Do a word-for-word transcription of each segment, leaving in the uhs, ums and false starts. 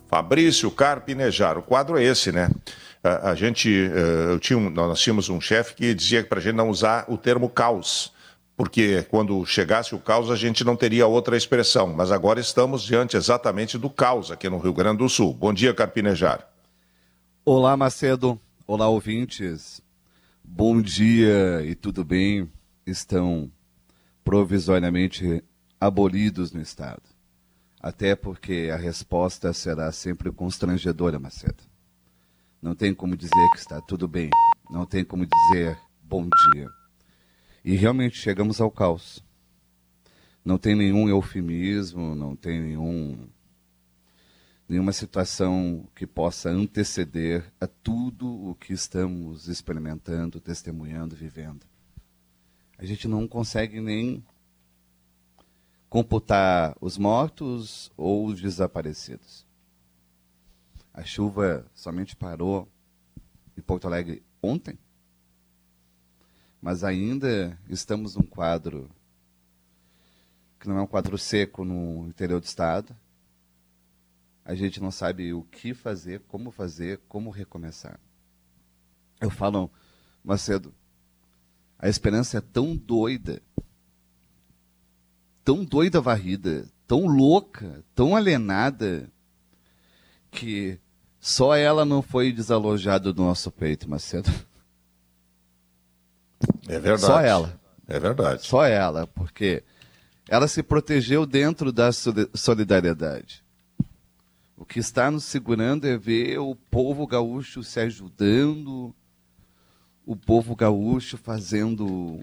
Fabrício Carpinejar. O quadro é esse, né? A, a gente, eu tinha um, nós tínhamos um chefe que dizia para a gente não usar o termo caos, porque quando chegasse o caos a gente não teria outra expressão. Mas agora estamos diante exatamente do caos aqui no Rio Grande do Sul. Bom dia, Carpinejar. Olá, Macedo. Olá, ouvintes. Bom dia e tudo bem? Estão provisoriamente abolidos no Estado. Até porque a resposta será sempre constrangedora, Macedo. Não tem como dizer que está tudo bem. Não tem como dizer bom dia. E realmente chegamos ao caos. Não tem nenhum eufemismo, não tem nenhum, nenhuma situação que possa anteceder a tudo o que estamos experimentando, testemunhando, vivendo. A gente não consegue nem computar os mortos ou os desaparecidos. A chuva somente parou em Porto Alegre ontem, mas ainda estamos num quadro que não é um quadro seco no interior do estado. A gente não sabe o que fazer, como fazer, como recomeçar. Eu falo, Macedo, a esperança é tão doida, tão doida varrida, tão louca, tão alienada, que só ela não foi desalojada do nosso peito, Macedo. É verdade. Só ela. É verdade. Só ela, porque ela se protegeu dentro da solidariedade. O que está nos segurando é ver o povo gaúcho se ajudando, o povo gaúcho fazendo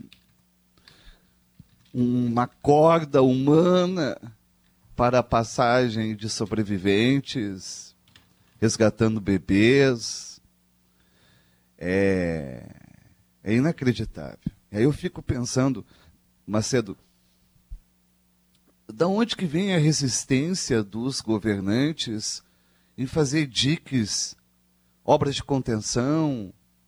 uma corda humana para a passagem de sobreviventes, resgatando bebês. É, é inacreditável. E aí eu fico pensando, Macedo, da onde que vem a resistência dos governantes em fazer diques, obras de contenção,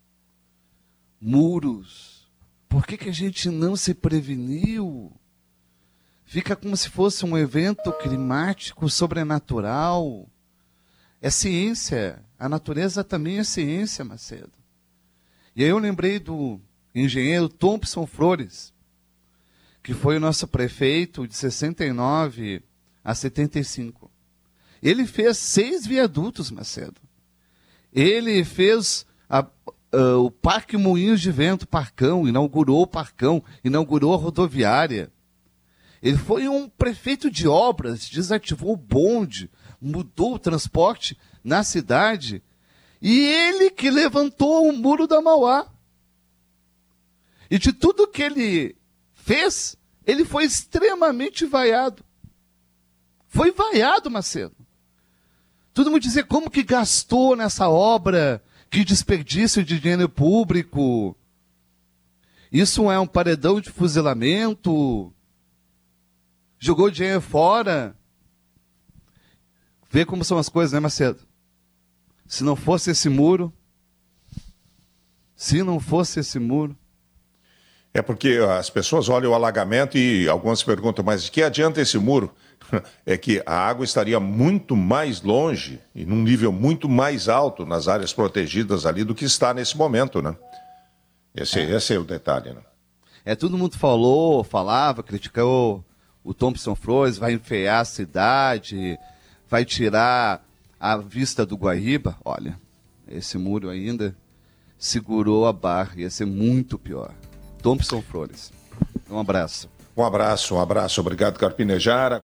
muros? Por que que a gente não se preveniu? Fica como se fosse um evento climático sobrenatural. É ciência. A natureza também é ciência, Macedo. E aí eu lembrei do engenheiro Thompson Flores, que foi o nosso prefeito de sessenta e nove a setenta e cinco. Ele fez seis viadutos, Macedo. Ele fez a, a, o Parque Moinhos de Vento, Parcão, inaugurou o Parcão, inaugurou a rodoviária. Ele foi um prefeito de obras, desativou o bonde, mudou o transporte na cidade, e ele que levantou o muro da Mauá. E de tudo que ele fez, ele foi extremamente vaiado. Foi vaiado, Macedo. Todo mundo dizia como que gastou nessa obra, que desperdício de dinheiro público. Isso é um paredão de fuzilamento. Jogou dinheiro fora. Vê como são as coisas, né, Macedo? Se não fosse esse muro, se não fosse esse muro. É porque as pessoas olham o alagamento e algumas perguntam, mas de que adianta esse muro? É que a água estaria muito mais longe e num nível muito mais alto nas áreas protegidas ali do que está nesse momento, né? Esse é, esse é o detalhe, né? É, todo mundo falou, falava, criticou o Thompson Flores, vai enfeiar a cidade, vai tirar a vista do Guaíba. Olha, esse muro ainda segurou a barra, ia ser muito pior. Thompson Flores, um abraço. Um abraço, um abraço. Obrigado, Carpinejar.